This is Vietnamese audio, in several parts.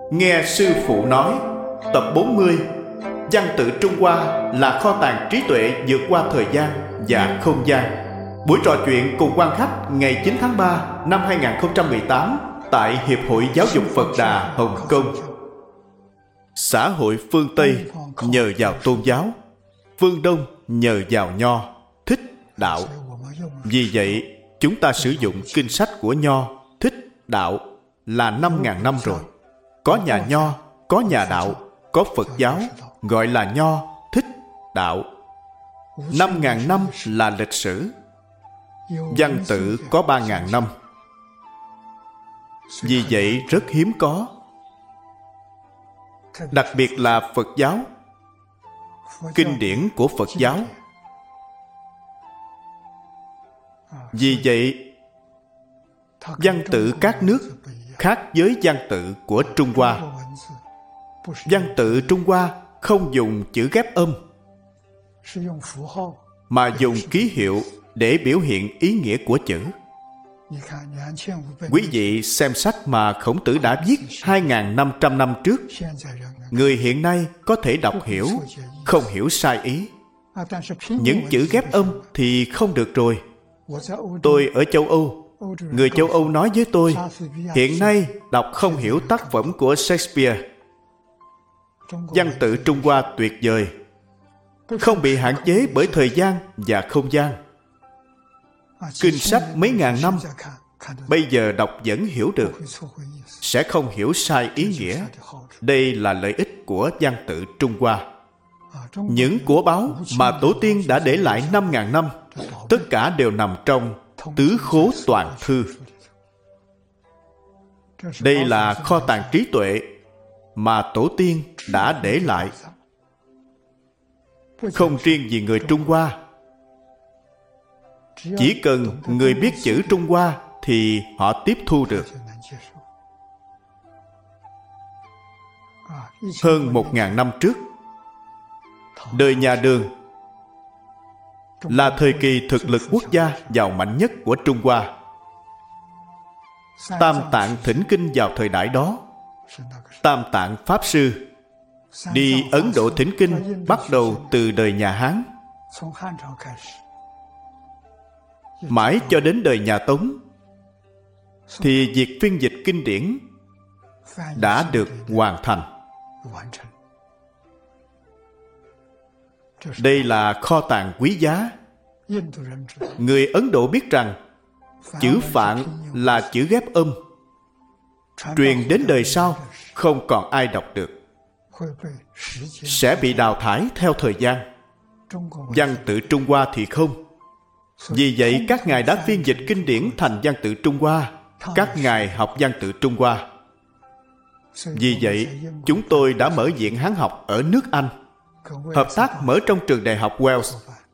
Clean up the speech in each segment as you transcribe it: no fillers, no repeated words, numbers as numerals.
Nghe sư phụ nói. Tập 40. Văn tự Trung Hoa là kho tàng trí tuệ vượt qua thời gian và không gian. Buổi trò chuyện cùng quan khách ngày 9 tháng 3 năm 2018 tại Hiệp hội Giáo dục Phật Đà, Hồng Kông. Xã hội phương Tây nhờ vào tôn giáo, phương Đông nhờ vào Nho, Thích, Đạo. Vì vậy, chúng ta sử dụng kinh sách của Nho, Thích, Đạo là 5.000 năm rồi. Có nhà Nho, có nhà Đạo, có Phật giáo, gọi là Nho, Thích, Đạo. 5.000 năm là lịch sử. Văn tự có 3.000 năm. Vì vậy rất hiếm có. Đặc biệt là Phật giáo, kinh điển của Phật giáo. Vì vậy, văn tự các nước khác với văn tự của Trung Hoa. Văn tự Trung Hoa không dùng chữ ghép âm, mà dùng ký hiệu để biểu hiện ý nghĩa của chữ. Quý vị xem sách mà Khổng Tử đã viết 2.500 năm trước. Người hiện nay có thể đọc hiểu, không hiểu sai ý. Những chữ ghép âm thì không được rồi. Tôi ở châu Âu. Người châu Âu nói với tôi, hiện nay đọc không hiểu tác phẩm của Shakespeare. Văn tự Trung Hoa tuyệt vời, không bị hạn chế bởi thời gian và không gian. Kinh sách mấy ngàn năm, bây giờ đọc vẫn hiểu được, sẽ không hiểu sai ý nghĩa. Đây là lợi ích của văn tự Trung Hoa. Những của báu mà tổ tiên đã để lại 5.000 năm, tất cả đều nằm trong Tứ Khố Toàn Thư. Đây là kho tàng trí tuệ mà tổ tiên đã để lại. Không riêng gì người Trung Hoa. Chỉ cần người biết chữ Trung Hoa thì họ tiếp thu được. Hơn 1.000 năm trước, đời nhà Đường là thời kỳ thực lực quốc gia giàu mạnh nhất của Trung Hoa. Tam Tạng thỉnh kinh vào thời đại đó. Tam Tạng Pháp Sư đi Ấn Độ thỉnh kinh bắt đầu từ đời nhà Hán, mãi cho đến đời nhà Tống thì việc phiên dịch kinh điển đã được hoàn thành. Đây là kho tàng quý giá. Người Ấn Độ biết rằng chữ Phạn là chữ ghép âm, truyền đến đời sau không còn ai đọc được, sẽ bị đào thải theo thời gian. Văn tự Trung Hoa thì không. Vì vậy các ngài đã phiên dịch kinh điển thành văn tự Trung Hoa. Các ngài học văn tự Trung Hoa. Vì vậy chúng tôi đã mở viện Hán học ở nước Anh, hợp tác mở trong trường đại học Wales.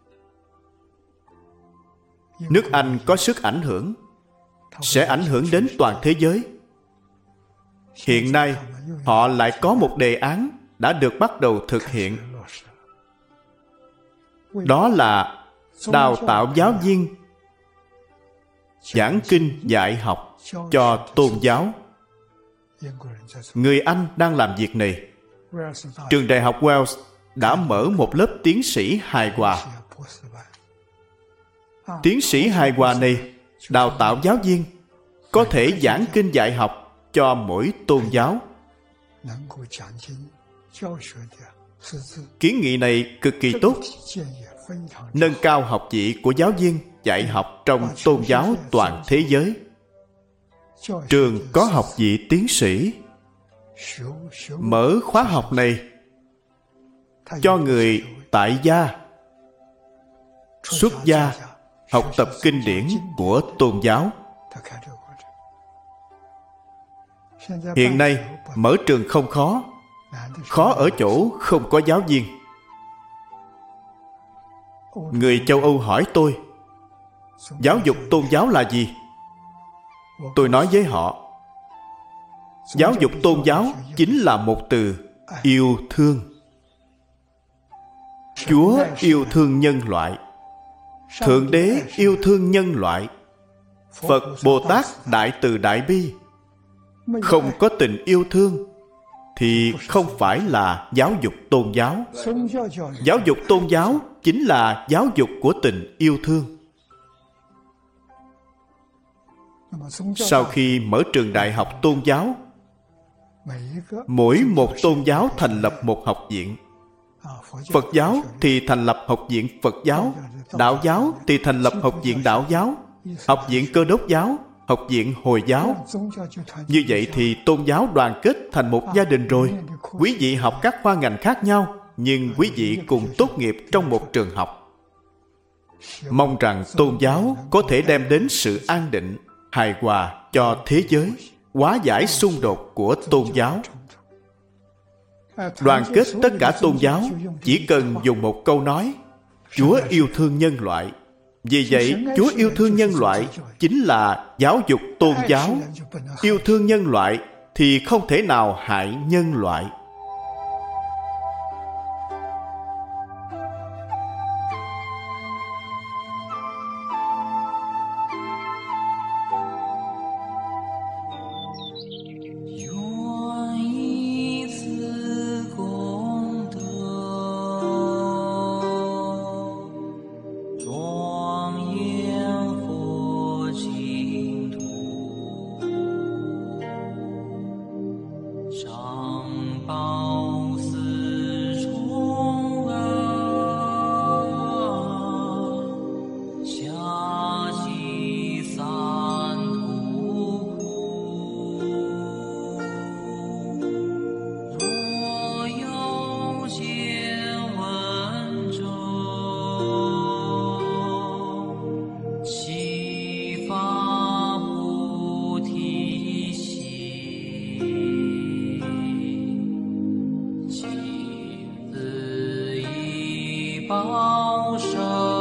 Nước Anh có sức ảnh hưởng, sẽ ảnh hưởng đến toàn thế giới. Hiện nay họ lại có một đề án đã được bắt đầu thực hiện. Đó là đào tạo giáo viên giảng kinh dạy học cho tôn giáo. Người Anh đang làm việc này. Trường đại học Wales đã mở một lớp tiến sĩ hài hòa. Tiến sĩ hài hòa này đào tạo giáo viên có thể giảng kinh dạy học cho mỗi tôn giáo. Kiến nghị này cực kỳ tốt, nâng cao học vị của giáo viên dạy học trong tôn giáo toàn thế giới. Trường có học vị tiến sĩ. Mở khóa học này cho người tại gia, xuất gia học tập kinh điển của tôn giáo. Hiện nay mở trường không khó. Khó ở chỗ không có giáo viên. Người châu Âu hỏi tôi, giáo dục tôn giáo là gì? Tôi nói với họ, giáo dục tôn giáo chính là một từ yêu thương. Chúa yêu thương nhân loại, Thượng Đế yêu thương nhân loại, Phật Bồ Tát đại từ đại bi. Không có tình yêu thương thì không phải là giáo dục tôn giáo. Giáo dục tôn giáo chính là giáo dục của tình yêu thương. Sau khi mở trường đại học tôn giáo, mỗi một tôn giáo thành lập một học viện. Phật giáo thì thành lập học viện Phật giáo, Đạo giáo thì thành lập học viện Đạo giáo, học viện Cơ Đốc giáo, học viện Hồi giáo. Như vậy thì tôn giáo đoàn kết thành một gia đình rồi. Quý vị học các khoa ngành khác nhau, nhưng quý vị cùng tốt nghiệp trong một trường học. Mong rằng tôn giáo có thể đem đến sự an định, hài hòa cho thế giới, hóa giải xung đột của tôn giáo. Đoàn kết tất cả tôn giáo chỉ cần dùng một câu nói: Chúa yêu thương nhân loại. Vì vậy, Chúa yêu thương nhân loại chính là giáo dục tôn giáo. Yêu thương nhân loại thì không thể nào hại nhân loại. bảo守。